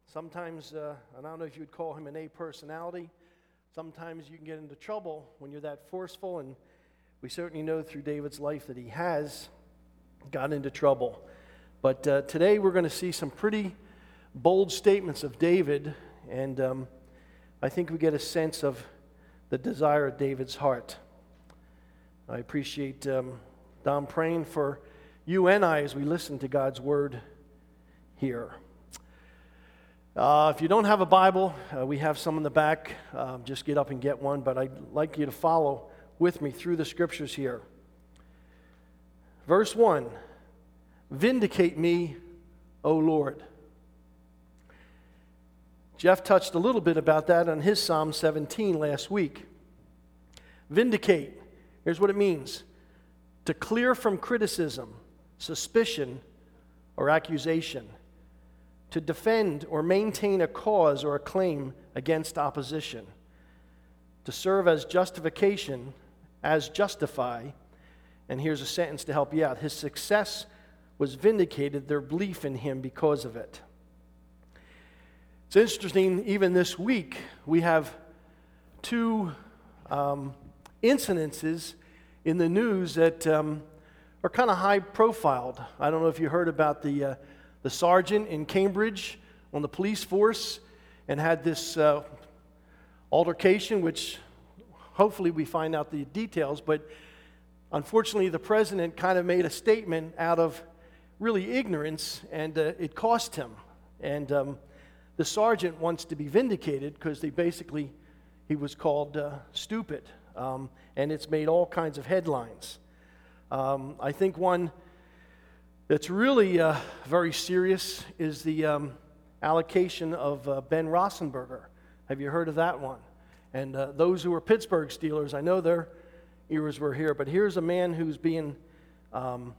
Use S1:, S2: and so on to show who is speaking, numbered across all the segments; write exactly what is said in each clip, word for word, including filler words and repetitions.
S1: Sometimes, uh, I don't know if you would call him an A personality. Sometimes you can get into trouble when you're that forceful, and we certainly know through David's life that he has gotten into trouble. But uh, today we're going to see some pretty bold statements of David, and um, I think we get a sense of the desire of David's heart. I appreciate um, Don praying for you and I as we listen to God's word here. Uh, if you don't have a Bible, uh, we have some in the back. Uh, just get up and get one, but I'd like you to follow with me through the scriptures here. Verse one, vindicate me, O Lord. Jeff touched a little bit about that on his Psalm seventeen last week. Vindicate, here's what it means: to clear from criticism, suspicion, or accusation. To defend or maintain a cause or a claim against opposition. To serve as justification, as justify. And here's a sentence to help you out. His success was vindicated, their belief in him because of it. It's interesting, even this week, we have two um, incidences in the news that um, are kind of high profiled. I don't know if you heard about the uh, the sergeant in Cambridge on the police force and had this uh, altercation, which hopefully we find out the details, but unfortunately the president kind of made a statement out of really ignorance, and uh, it cost him. And um, the sergeant wants to be vindicated because they basically, he was called uh, stupid, um, and it's made all kinds of headlines. Um, I think one that's really uh, very serious is the um, allocation of uh, Ben Roethlisberger. Have you heard of that one? And uh, those who are Pittsburgh Steelers, I know their ears were here, but here's a man who's being um,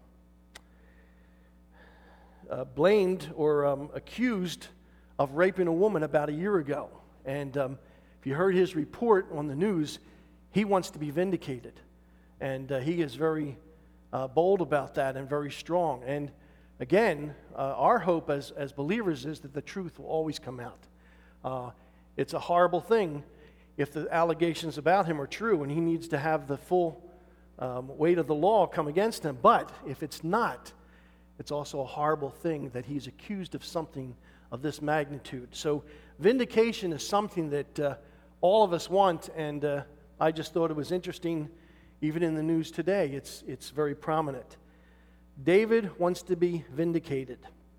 S1: uh, blamed or um, accused of raping a woman about a year ago. And um, if you heard his report on the news, he wants to be vindicated. And uh, he is very Uh, bold about that and very strong. And again, uh, our hope as, as believers is that the truth will always come out. Uh, it's a horrible thing if the allegations about him are true, and he needs to have the full um, weight of the law come against him. But if it's not, it's also a horrible thing that he's accused of something of this magnitude. So vindication is something that uh, all of us want, and uh, I just thought it was interesting. Even in the news today, it's, it's very prominent. David wants to be vindicated.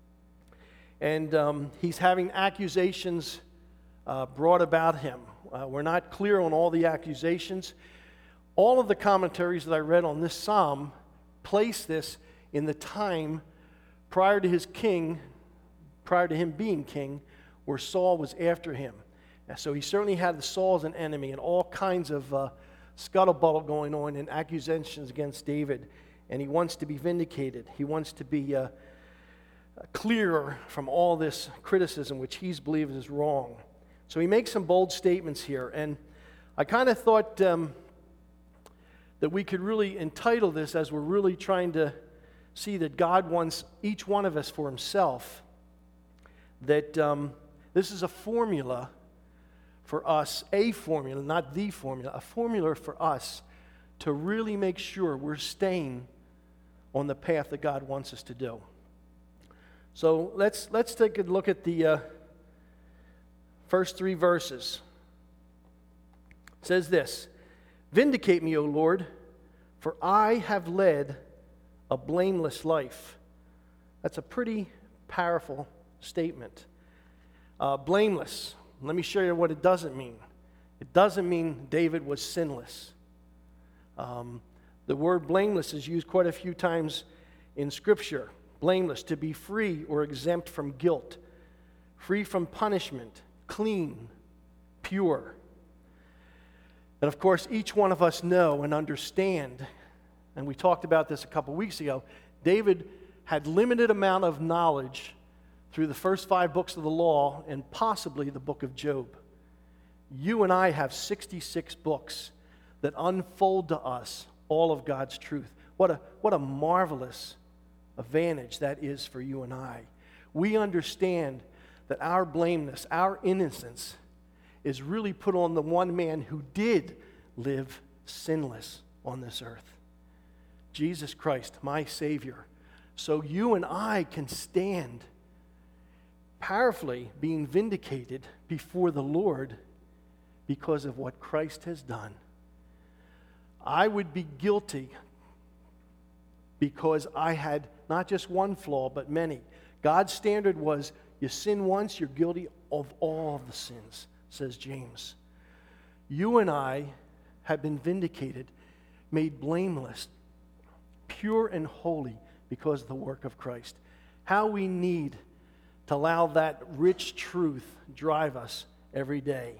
S1: And um, he's having accusations uh, brought about him. Uh, we're not clear on all the accusations. All of the commentaries that I read on this psalm place this in the time prior to his king, prior to him being king, where Saul was after him. And so he certainly had the Saul as an enemy and all kinds of uh, scuttlebutt going on and accusations against David, and he wants to be vindicated. He wants to be uh, clear from all this criticism, which he's believed is wrong. So he makes some bold statements here, and I kind of thought um, that we could really entitle this, as we're really trying to see that God wants each one of us for himself, that um, this is a formula for us, a formula, not the formula, a formula for us to really make sure we're staying on the path that God wants us to do. So let's let's take a look at the uh, first three verses. It says this: vindicate me, O Lord, for I have led a blameless life. That's a pretty powerful statement. Uh, blameless. Let me show you what it doesn't mean. It doesn't mean David was sinless. Um, the word blameless is used quite a few times in Scripture. Blameless, to be free or exempt from guilt, free from punishment, clean, pure. And of course, each one of us know and understand, and we talked about this a couple weeks ago, David had limited amount of knowledge through the first five books of the law and possibly the book of Job. You and I have sixty-six books that unfold to us all of God's truth. What a, what a marvelous advantage that is for you and I. We understand that our blameless, our innocence, is really put on the one man who did live sinless on this earth. Jesus Christ, my Savior. So you and I can stand powerfully being vindicated before the Lord because of what Christ has done. I would be guilty because I had not just one flaw, but many. God's standard was, you sin once, you're guilty of all the sins, says James. You and I have been vindicated, made blameless, pure and holy because of the work of Christ. How we need to allow that rich truth drive us every day.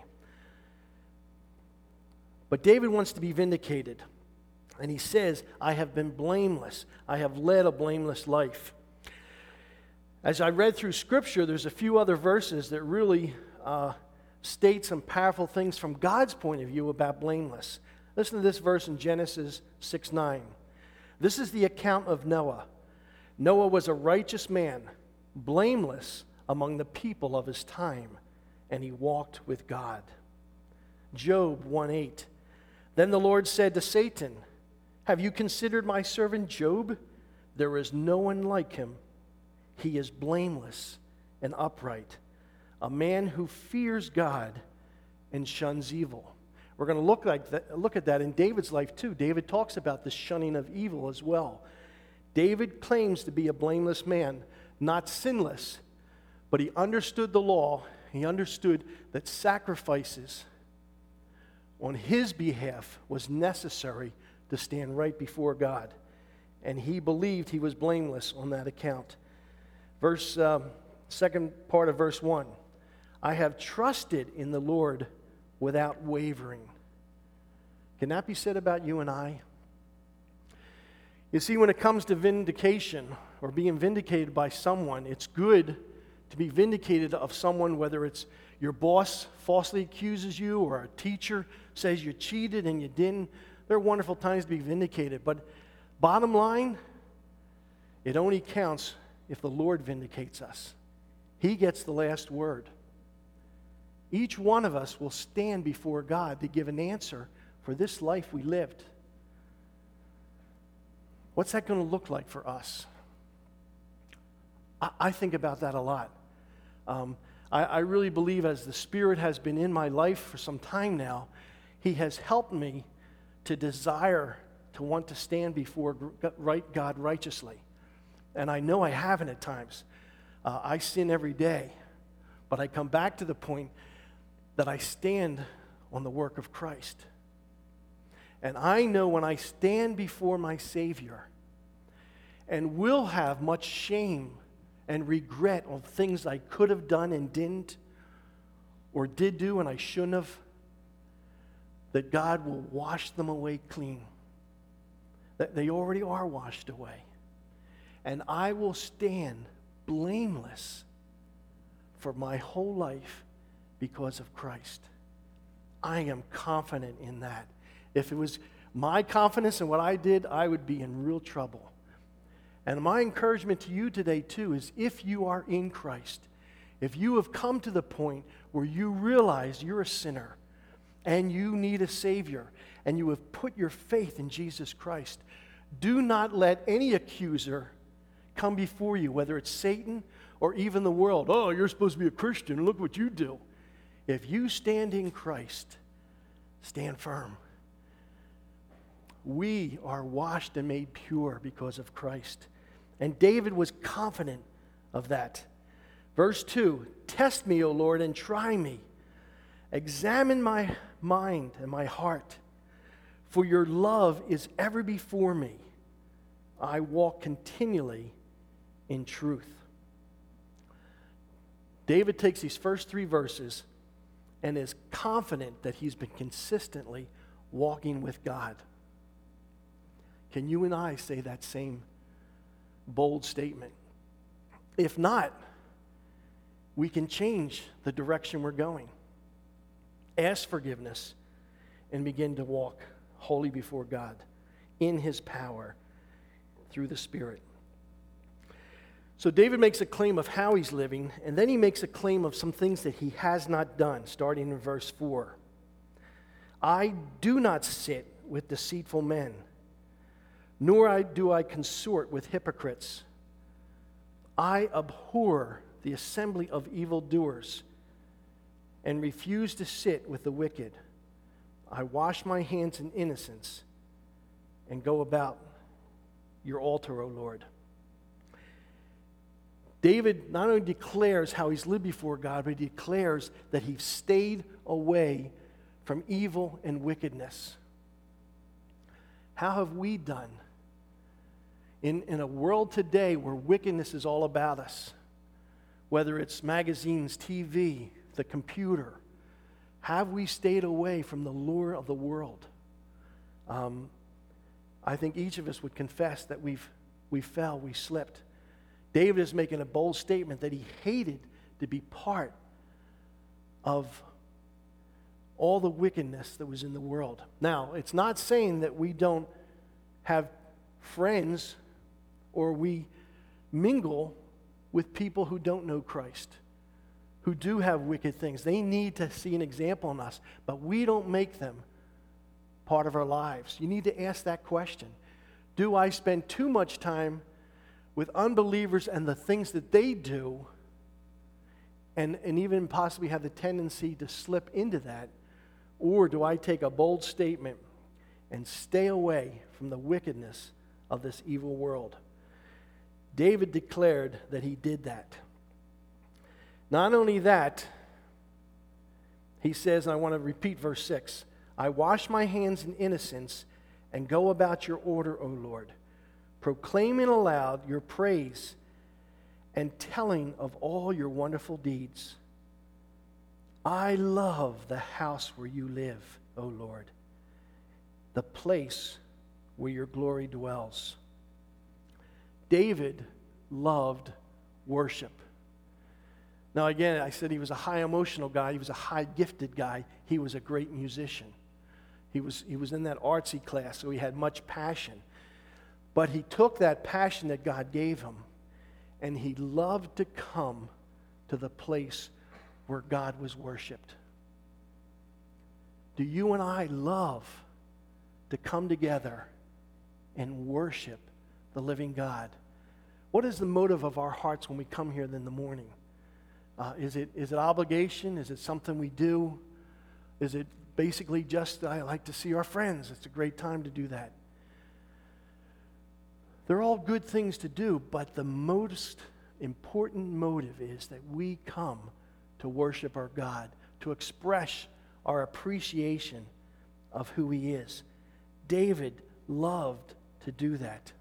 S1: But David wants to be vindicated. And he says, I have been blameless. I have led a blameless life. As I read through Scripture, there's a few other verses that really uh, state some powerful things from God's point of view about blameless. Listen to this verse in Genesis six nine. This is the account of Noah. Noah was a righteous man, blameless among the people of his time, and he walked with God. Job one eight. Then the Lord said to Satan, have you considered my servant Job? There is no one like him. He is blameless and upright, a man who fears God and shuns evil. We're going to look like that, look at that in David's life too. David talks about the shunning of evil as well. David claims to be a blameless man, not sinless, but he understood the law. He understood that sacrifices on his behalf was necessary to stand right before God. And he believed he was blameless on that account. Verse, um, second part of verse one. I have trusted in the Lord without wavering. Can that be said about you and I? You see, when it comes to vindication or being vindicated by someone, it's good to be vindicated of someone, whether it's your boss falsely accuses you or a teacher says you cheated and you didn't. There are wonderful times to be vindicated. But bottom line, it only counts if the Lord vindicates us. He gets the last word. Each one of us will stand before God to give an answer for this life we lived. What's that going to look like for us? I, I think about that a lot. Um, I, I really believe as the Spirit has been in my life for some time now, He has helped me to desire to want to stand before right God righteously. And I know I haven't at times. Uh, I sin every day. But I come back to the point that I stand on the work of Christ. And I know when I stand before my Savior and will have much shame and regret on things I could have done and didn't, or did do and I shouldn't have, that God will wash them away clean. That they already are washed away. And I will stand blameless for my whole life because of Christ. I am confident in that. If it was my confidence in what I did, I would be in real trouble. And my encouragement to you today, too, is if you are in Christ, if you have come to the point where you realize you're a sinner and you need a Savior, and you have put your faith in Jesus Christ, do not let any accuser come before you, whether it's Satan or even the world. Oh, you're supposed to be a Christian. Look what you do. If you stand in Christ, stand firm. We are washed and made pure because of Christ. And David was confident of that. Verse two, test me, O Lord, and try me. Examine my mind and my heart, for your love is ever before me. I walk continually in truth. David takes these first three verses and is confident that he's been consistently walking with God. Can you and I say that same bold statement? If not, we can change the direction we're going. Ask forgiveness and begin to walk holy before God in His power through the Spirit. So David makes a claim of how he's living, and then he makes a claim of some things that he has not done, starting in verse four. I do not sit with deceitful men, nor I do I consort with hypocrites. I abhor the assembly of evildoers and refuse to sit with the wicked. I wash my hands in innocence and go about your altar, O Lord. David not only declares how he's lived before God, but he declares that he's stayed away from evil and wickedness. How have we done in, in a world today where wickedness is all about us? Whether it's magazines, T V, the computer, have we stayed away from the lure of the world? Um, I think each of us would confess that we've we fell, we slipped. David is making a bold statement that he hated to be part of all the wickedness that was in the world. Now, it's not saying that we don't have friends or we mingle with people who don't know Christ, who do have wicked things. They need to see an example in us, but we don't make them part of our lives. You need to ask that question. Do I spend too much time with unbelievers and the things that they do, and, and even possibly have the tendency to slip into that? Or do I take a bold statement and stay away from the wickedness of this evil world? David declared that he did that. Not only that, he says, and I want to repeat verse six, I wash my hands in innocence and go about your order, O Lord, proclaiming aloud your praise and telling of all your wonderful deeds. I love the house where you live, O Lord, the place where your glory dwells. David loved worship. Now again, I said he was a high emotional guy. He was a high gifted guy. He was a great musician. He was, he was in that artsy class, so he had much passion. But he took that passion that God gave him, and he loved to come to the place where God was worshiped. Do you and I love to come together and worship the living God? What is the motive of our hearts when we come here in the morning? Uh, is it is it obligation? Is it something we do? Is it basically just, I like to see our friends? It's a great time to do that. They're all good things to do, but the most important motive is that we come to worship our God, to express our appreciation of who He is. David loved to do that.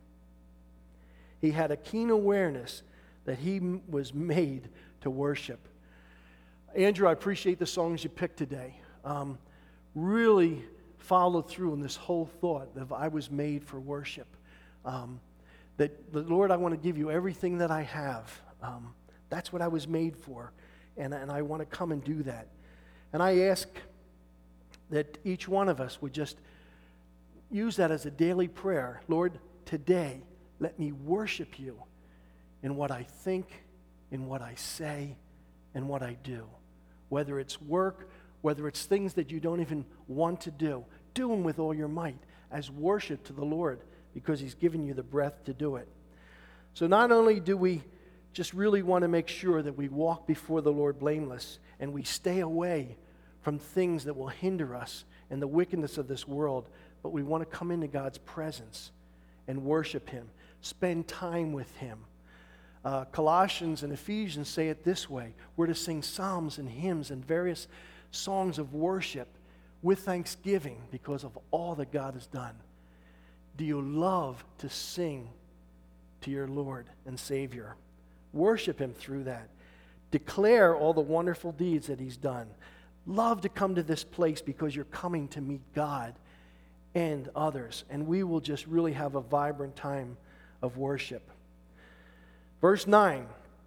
S1: He had a keen awareness that he was made to worship. Andrew, I appreciate the songs you picked today. Um, really followed through on this whole thought of I was made for worship. Um, that, the Lord, I want to give you everything that I have. Um, that's what I was made for. And, and I want to come and do that. And I ask that each one of us would just use that as a daily prayer. Lord, today, let me worship you in what I think, in what I say, and what I do. Whether it's work, whether it's things that you don't even want to do, do them with all your might as worship to the Lord because He's given you the breath to do it. So not only do we just really want to make sure that we walk before the Lord blameless and we stay away from things that will hinder us and the wickedness of this world, but we want to come into God's presence and worship Him, spend time with Him. Uh, Colossians and Ephesians say it this way. We're to sing psalms and hymns and various songs of worship with thanksgiving because of all that God has done. Do you love to sing to your Lord and Savior? Worship Him through that. Declare all the wonderful deeds that He's done. Love to come to this place because you're coming to meet God and others. And we will just really have a vibrant time of worship. Verse nine,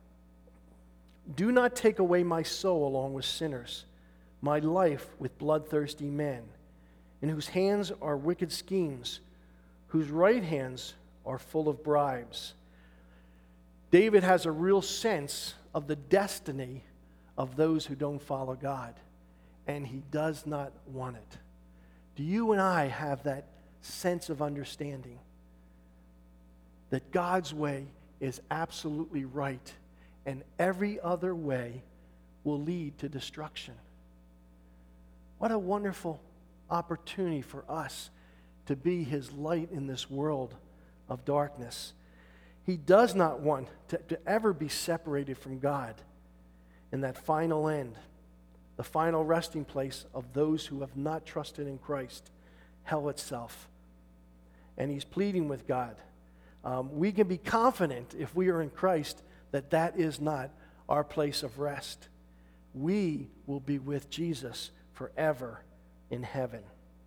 S1: do not take away my soul along with sinners, my life with bloodthirsty men, in whose hands are wicked schemes, whose right hands are full of bribes. David has a real sense of the destiny of those who don't follow God, and he does not want it. Do you and I have that sense of understanding that God's way is absolutely right and every other way will lead to destruction? What a wonderful opportunity for us to be his light in this world of darkness. He does not want to, to ever be separated from God in that final end, the final resting place of those who have not trusted in Christ, hell itself. And he's pleading with God. Um, we can be confident if we are in Christ that that is not our place of rest. We will be with Jesus forever in heaven.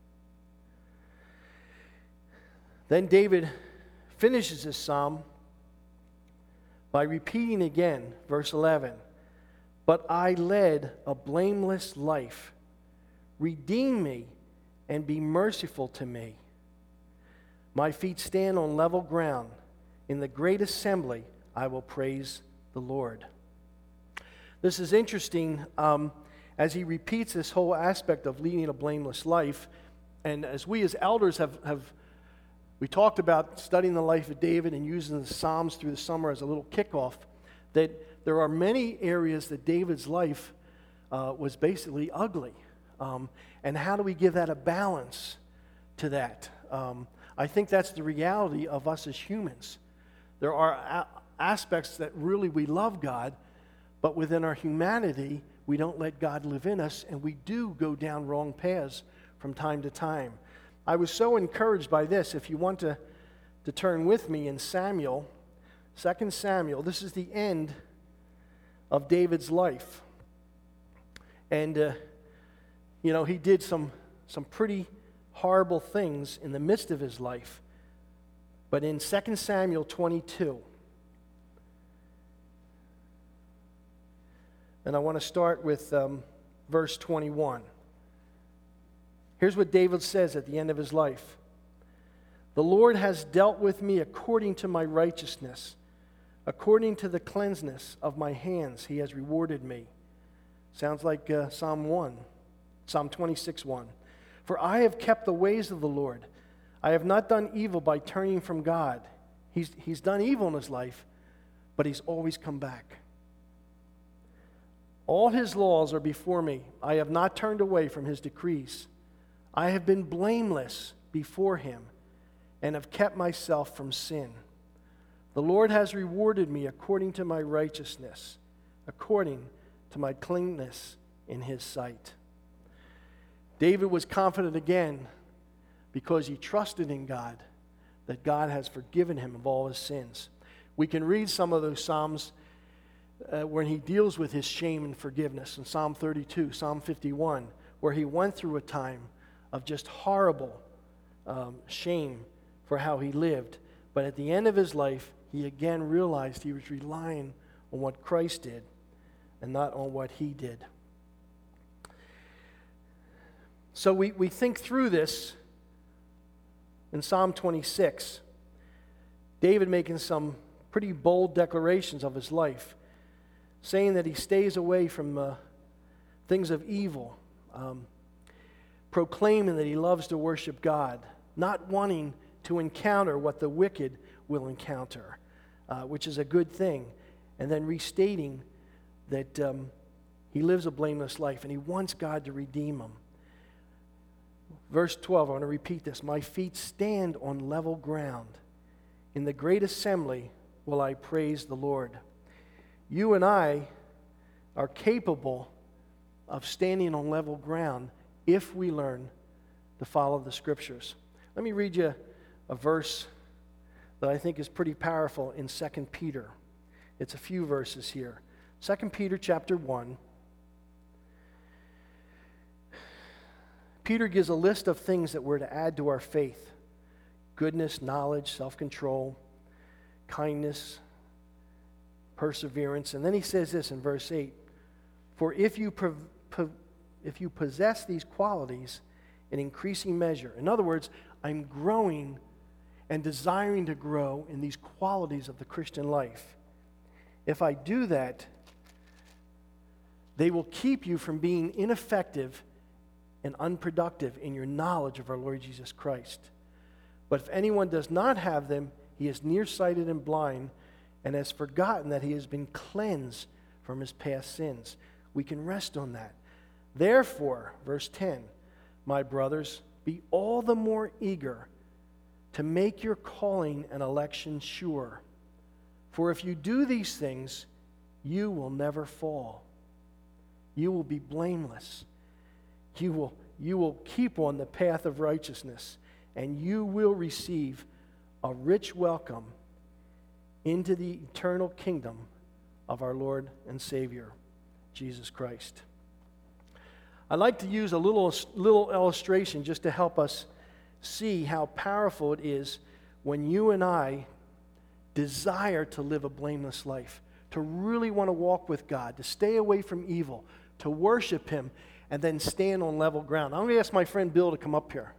S1: Then David finishes his psalm by repeating again, verse eleven, "But I led a blameless life. Redeem me and be merciful to me. My feet stand on level ground. In the great assembly, I will praise the Lord." This is interesting um, as he repeats this whole aspect of leading a blameless life. And as we as elders have, have we talked about studying the life of David and using the Psalms through the summer as a little kickoff, that there are many areas that David's life uh, was basically ugly. Um, and how do we give that a balance to that? Um, I think that's the reality of us as humans. There are a- aspects that really we love God, but within our humanity, we don't let God live in us, and we do go down wrong paths from time to time. I was so encouraged by this. If you want to, to turn with me in Samuel, Second Samuel, this is the end of David's life. And, uh, you know, he did some, some pretty horrible things in the midst of his life. But in Second Samuel twenty-two, and I want to start with um, verse twenty-one. Here's what David says at the end of his life. "The Lord has dealt with me according to my righteousness. According to the cleanness of my hands, he has rewarded me." Sounds like uh, Psalm one, Psalm twenty-six one. "For I have kept the ways of the Lord. I have not done evil by turning from God." He's, he's done evil in his life, but he's always come back. "All his laws are before me. I have not turned away from his decrees. I have been blameless before him and have kept myself from sin. The Lord has rewarded me according to my righteousness, according to my cleanness in his sight." David was confident again because he trusted in God, that God has forgiven him of all his sins. We can read some of those Psalms uh, when he deals with his shame and forgiveness in Psalm thirty-two, Psalm fifty-one, where he went through a time of just horrible um, shame for how he lived. But at the end of his life, he again realized he was relying on what Christ did and not on what he did. So we, we think through this in Psalm twenty-six. David making some pretty bold declarations of his life, saying that he stays away from uh, things of evil, um, proclaiming that he loves to worship God, not wanting to encounter what the wicked will encounter, uh, which is a good thing, and then restating that um, he lives a blameless life and he wants God to redeem him. Verse twelve, I want to repeat this. "My feet stand on level ground. In the great assembly will I praise the Lord." You and I are capable of standing on level ground if we learn to follow the Scriptures. Let me read you a verse that I think is pretty powerful in Second Peter. It's a few verses here. Second Peter chapter one. Peter gives a list of things that we're to add to our faith: goodness, knowledge, self-control, kindness, perseverance. And then he says this in verse eight, "For if you prov- po- if you possess these qualities in increasing measure," in other words, I'm growing and desiring to grow in these qualities of the Christian life, if I do that, they will keep you from being ineffective and unproductive in your knowledge of our Lord Jesus Christ. But if anyone does not have them, he is nearsighted and blind and has forgotten that he has been cleansed from his past sins. We can rest on that. Therefore, verse ten, my brothers, be all the more eager to make your calling and election sure. For if you do these things, you will never fall. You will be blameless. You will, you will keep on the path of righteousness, and you will receive a rich welcome into the eternal kingdom of our Lord and Savior, Jesus Christ. I'd like to use a little, little illustration just to help us see how powerful it is when you and I desire to live a blameless life, to really want to walk with God, to stay away from evil, to worship Him, and then stand on level ground. I'm going to ask my friend Bill to come up here.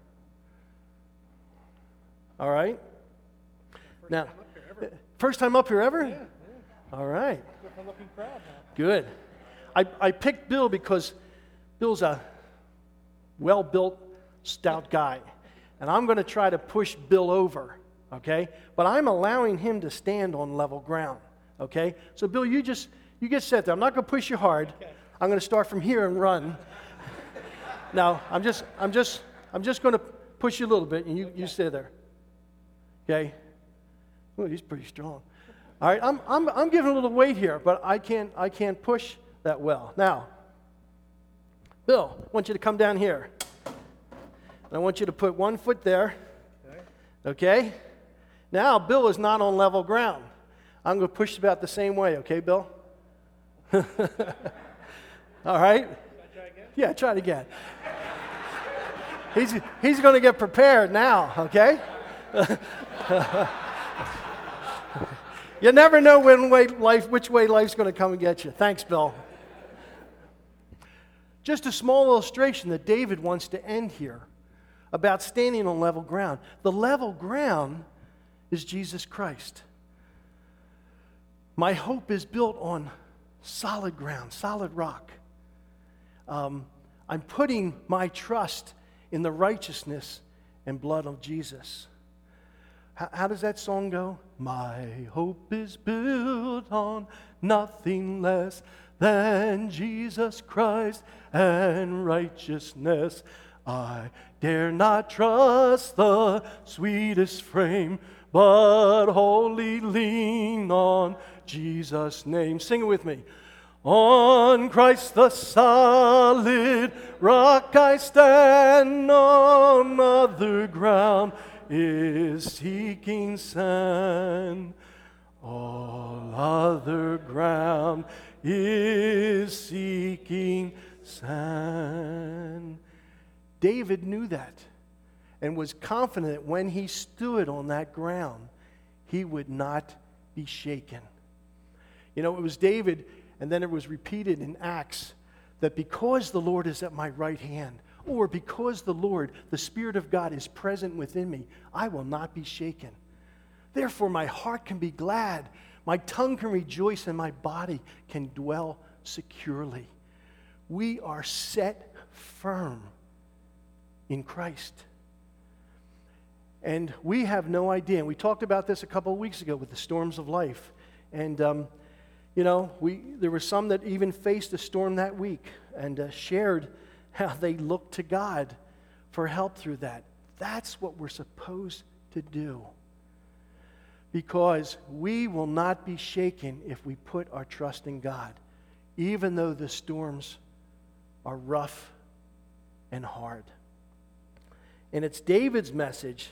S1: All right?
S2: First
S1: now,
S2: time up here ever.
S1: First time up here ever?
S2: Yeah, yeah.
S1: All right.
S2: Good looking crowd now.
S1: Good. I, I picked Bill because Bill's a well-built, stout guy. And I'm going to try to push Bill over, okay? But I'm allowing him to stand on level ground, okay? So, Bill, you just, you get set there. I'm not going to push you hard.
S2: Okay.
S1: I'm going to start from here and run. Now, I'm just, I'm just, I'm just going to push you a little bit, and you, okay. you stay there, okay? Oh, he's pretty strong. All right, I'm, I'm, I'm giving a little weight here, but I can't, I can't push that well. Now, Bill, I want you to come down here. And I want you to put one foot there. Okay. okay? Now, Bill is not on level ground. I'm going to push about the same way. Okay, Bill? All right?
S2: Can I try again?
S1: Yeah, try it again. he's he's going to get prepared now, okay? You never know when way life, which way life's going to come and get you. Thanks, Bill. Just a small illustration that David wants to end here about standing on level ground. The level ground is Jesus Christ. My hope is built on solid ground, solid rock. Um, I'm putting my trust in the righteousness and blood of Jesus. How, how does that song go? My hope is built on nothing less than Jesus Christ and righteousness. I dare not trust the sweetest frame, but wholly lean on Jesus' name. Sing it with me. On Christ the solid rock I stand, on other ground is seeking sand. All other ground is seeking sand. David knew that and was confident that when he stood on that ground, he would not be shaken. You know, it was David, and then it was repeated in Acts, that because the Lord is at my right hand, or because the Lord, the Spirit of God, is present within me, I will not be shaken. Therefore, my heart can be glad, my tongue can rejoice, and my body can dwell securely. We are set firm in Christ. And we have no idea. And we talked about this a couple of weeks ago with the storms of life. And, um, you know, we there were some that even faced a storm that week and uh, shared how they looked to God for help through that. That's what we're supposed to do. Because we will not be shaken if we put our trust in God, even though the storms are rough and hard. And it's David's message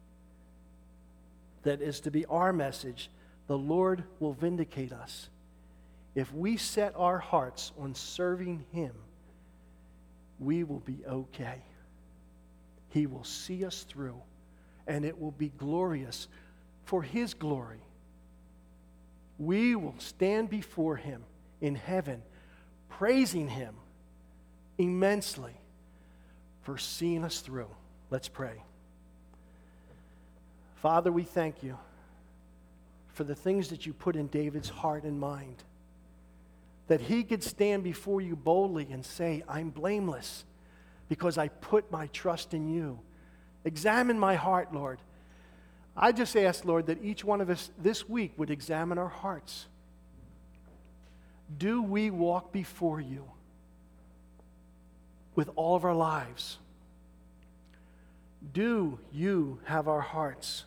S1: that is to be our message. The Lord will vindicate us. If we set our hearts on serving Him, we will be okay. He will see us through, and it will be glorious for His glory. We will stand before Him in heaven, praising Him immensely for seeing us through. Let's pray. Father, we thank You for the things that you put in David's heart and mind. That he could stand before you boldly and say, I'm blameless because I put my trust in you. Examine my heart, Lord. I just ask, Lord, that each one of us this week would examine our hearts. Do we walk before you with all of our lives? Do you have our hearts?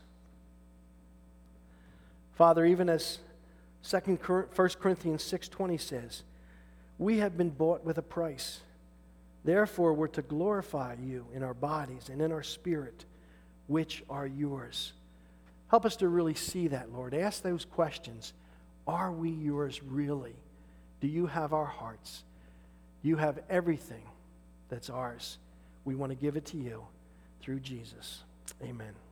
S1: Father, even as First Corinthians six twenty says, we have been bought with a price. Therefore, we're to glorify you in our bodies and in our spirit, which are yours. Help us to really see that, Lord. Ask those questions. Are we yours really? Do you have our hearts? You have everything that's ours. We want to give it to you through Jesus. Amen.